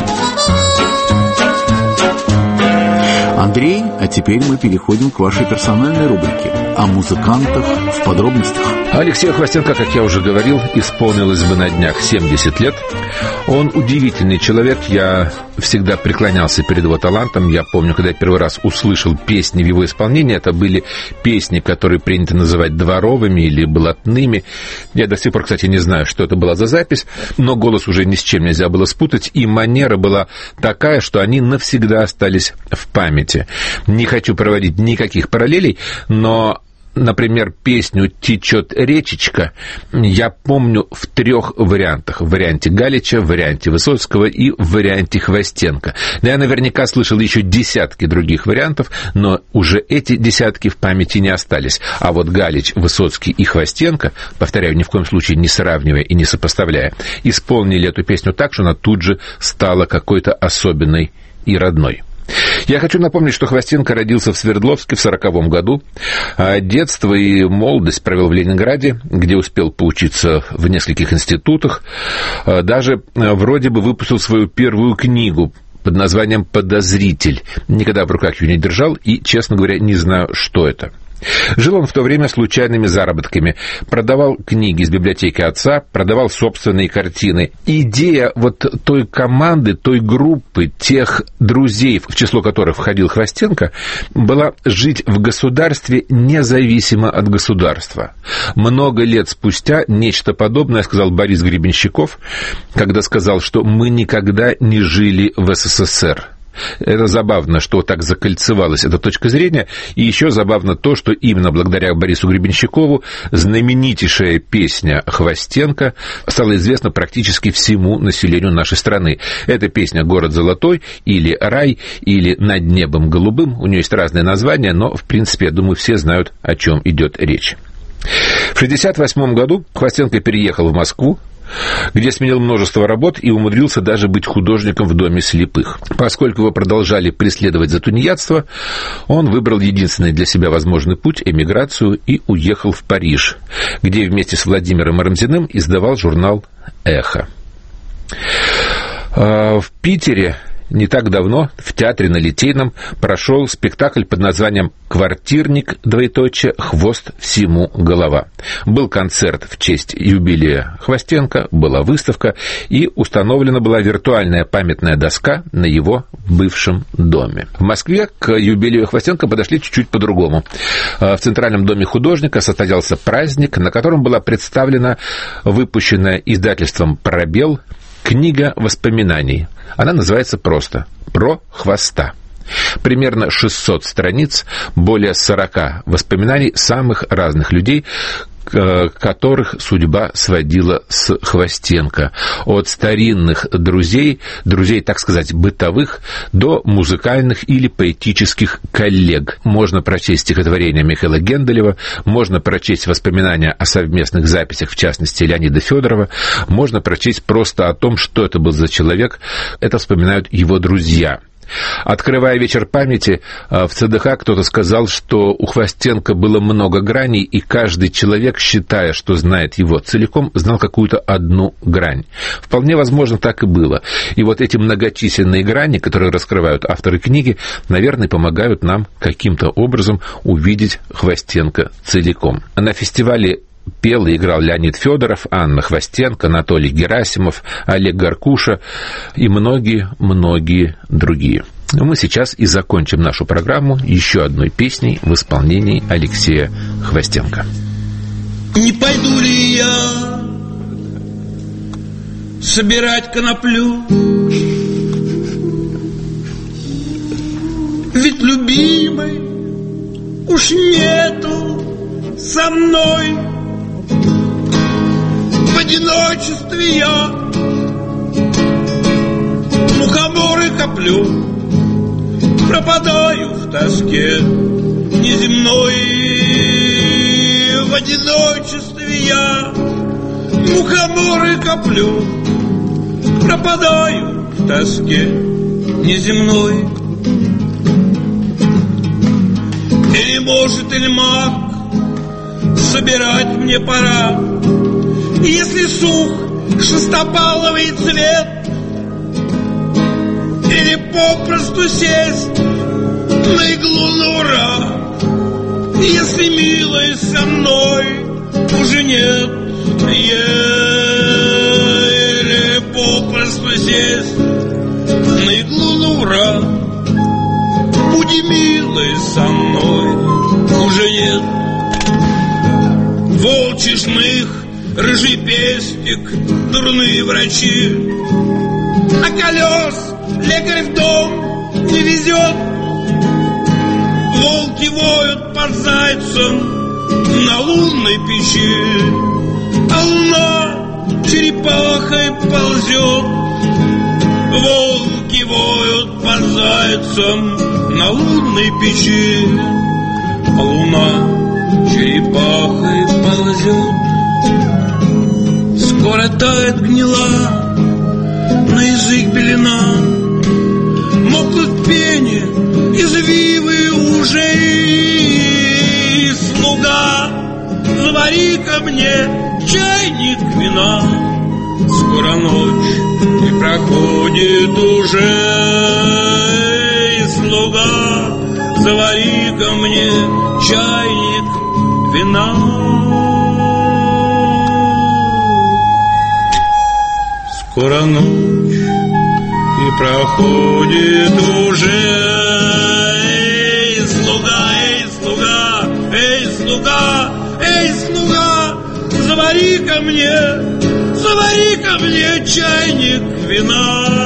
Андрей, а теперь мы переходим к вашей персональной рубрике о музыкантах в подробностях. Алексею Хвостенко, как я уже говорил, исполнилось бы на днях семьдесят лет. Он удивительный человек. Я всегда преклонялся перед его талантом. Я помню, когда я первый раз услышал песни в его исполнении, это были песни, которые принято называть дворовыми или блатными. Я до сих пор, кстати, не знаю, что это была за запись, но голос уже ни с чем нельзя было спутать, и манера была такая, что они навсегда остались в памяти. Не хочу проводить никаких параллелей, но... Например, песню «Течет речечка» я помню в трех вариантах. В варианте Галича, в варианте Высоцкого и в варианте Хвостенко. Я наверняка слышал еще десятки других вариантов, но уже эти десятки в памяти не остались. А вот Галич, Высоцкий и Хвостенко, повторяю, ни в коем случае не сравнивая и не сопоставляя, исполнили эту песню так, что она тут же стала какой-то особенной и родной. Я хочу напомнить, что Хвостенко родился в Свердловске в сороковом году. Детство и молодость провел в Ленинграде, где успел поучиться в нескольких институтах. Даже вроде бы выпустил свою первую книгу под названием «Подозритель». Никогда в руках ее не держал и, честно говоря, не знаю, что это. Жил он в то время случайными заработками. Продавал книги из библиотеки отца, продавал собственные картины. Идея вот той команды, той группы, тех друзей, в число которых входил Хвостенко, была жить в государстве независимо от государства. Много лет спустя нечто подобное сказал Борис Гребенщиков, когда сказал, что мы никогда не жили в СССР. Это забавно, что так закольцевалась эта точка зрения, и еще забавно то, что именно благодаря Борису Гребенщикову знаменитейшая песня Хвостенко стала известна практически всему населению нашей страны. Эта песня «Город золотой» или «Рай» или «Над небом голубым», у нее есть разные названия, но, в принципе, я думаю, все знают, о чем идет речь. В шестьдесят восьмом году Хвостенко переехал в Москву, где сменил множество работ и умудрился даже быть художником в доме слепых. Поскольку его продолжали преследовать за тунеядство, он выбрал единственный для себя возможный путь — эмиграцию, и уехал в Париж, где вместе с Владимиром Арамзиным издавал журнал «Эхо». В Питере не так давно в театре на Литейном прошел спектакль под названием «Квартирник, двоеточие, хвост всему голова». Был концерт в честь юбилея Хвостенко, была выставка, и установлена была виртуальная памятная доска на его бывшем доме. В Москве к юбилею Хвостенко подошли чуть-чуть по-другому. В Центральном доме художника состоялся праздник, на котором была представлена выпущенная издательством «Пробел» книга воспоминаний. Она называется просто «Про хвоста». Примерно шестьсот страниц, более сорока воспоминаний самых разных людей, которых судьба сводила с Хвостенко. От старинных друзей, друзей, так сказать, бытовых, до музыкальных или поэтических коллег. Можно прочесть стихотворение Михаила Генделева, можно прочесть воспоминания о совместных записях, в частности, Леонида Федорова, можно прочесть просто о том, что это был за человек. Это вспоминают его друзья. Открывая вечер памяти, в ЦДХ кто-то сказал, что у Хвостенко было много граней, и каждый человек, считая, что знает его целиком, знал какую-то одну грань. Вполне возможно, так и было. И вот эти многочисленные грани, которые раскрывают авторы книги, наверное, помогают нам каким-то образом увидеть Хвостенко целиком. На фестивале пел и играл Леонид Федоров, Анна Хвостенко, Анатолий Герасимов, Олег Гаркуша и многие-многие другие. Мы сейчас и закончим нашу программу еще одной песней в исполнении Алексея Хвостенко. Не пойду ли я собирать коноплю? Ведь любимой уж нету со мной. В одиночестве я мухоморы коплю, пропадаю в тоске неземной. В одиночестве я мухоморы коплю, пропадаю в тоске неземной. Или может, или маг, собирать мне пора. Если сух шестопаловый цвет, или попросту сесть на иглу на ура. если милой со мной уже нет, еле попросту сесть на иглу лура. Буди милой со мной уже нет. Волчий жмых, рыжий пестик, дурные врачи, а колес лекарь в дом не везет. Волки воют под зайцем на лунной печи, а луна черепахой ползет. Волки воют под зайцем на лунной печи, а луна черепахой ползет. Скоро тает гнила, на язык белина, мокнут пени, извивы уже. И слуга, завари ко мне чайник вина. Скоро ночь и проходит уже. И слуга, завари ко мне чайник вина. Скоро ночь и проходит уже. Эй, слуга, эй, слуга, эй, слуга, эй, слуга, завари ко мне, завари ко мне чайник вина.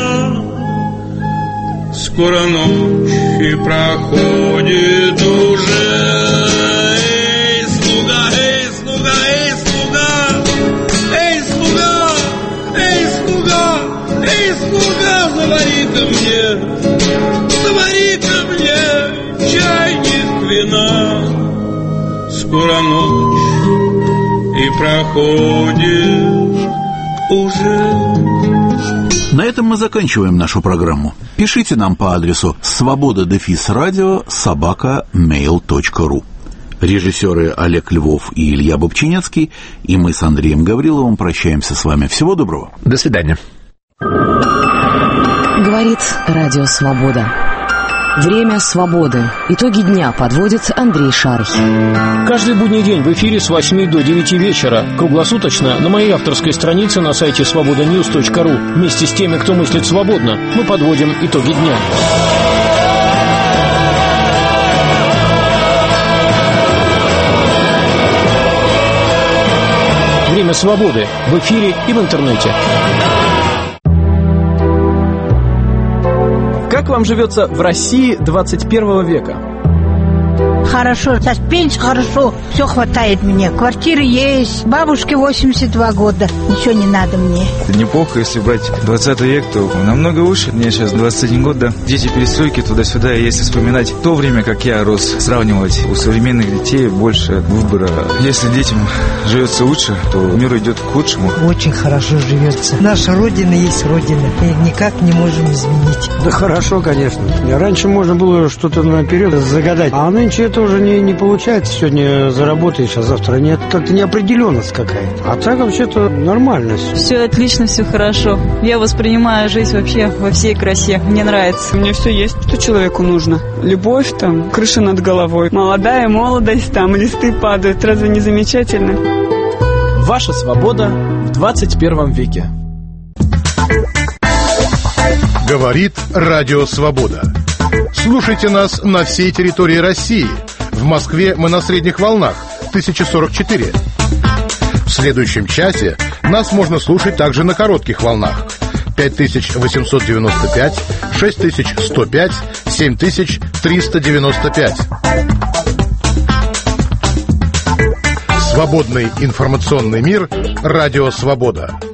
Скоро ночь и проходит уже. Эй, слуга, эй, слуга, эй, слуга, эй, слуга, эй, слуга, эй, слуга, завари ко мне, завари ко мне чайник вина. Скоро ночь и проходит уже. На этом мы заканчиваем нашу программу. Пишите нам по адресу свобода дефис радио собака мейл точка ру. Режиссеры Олег Львов и Илья Бобчинецкий, и мы с Андреем Гавриловым прощаемся с вами. Всего доброго. До свидания. Говорит Радио Свобода. Время свободы. Итоги дня подводит Андрей Шарх. Каждый будний день в эфире с восьми до девяти вечера. Круглосуточно на моей авторской странице на сайте свобода ньюс точка ру. Вместе с теми, кто мыслит свободно, мы подводим итоги дня. Время свободы в эфире и в интернете. Как вам живется в России двадцать первого века? Хорошо, со пенсией хорошо, все хватает мне. Квартира есть, бабушке восемьдесят два года, ничего не надо мне. Неплохо, если брать двадцатый век, то намного лучше. Мне сейчас двадцать один год, да. Дети перестройки туда-сюда, и если вспоминать то время, как я рос, сравнивать, у современных детей больше выбора. Если детям живется лучше, то мир идет к лучшему. Очень хорошо живется. Наша Родина есть Родина, и никак не можем изменить. Да хорошо, конечно. Раньше можно было что-то наперед загадать, а нынче это уже не, не получается. Сегодня заработаешь, а завтра нет. Как-то неопределенность какая-то. А так вообще-то нормально. Все отлично, все хорошо. Я воспринимаю жизнь вообще во всей красе. Мне нравится. У меня все есть, что человеку нужно. Любовь, там, крыша над головой. Молодая молодость, там, листы падают. Разве не замечательно? Ваша свобода в двадцать первом веке. Говорит Радио Свобода. Слушайте нас на всей территории России. В Москве мы на средних волнах тысяча сорок четыре. В следующем часе нас можно слушать также на коротких волнах пять тысяч восемьсот девяносто пять, шесть тысяч сто пять, семь тысяч триста девяносто пять. Свободный информационный мир. Радио Свобода.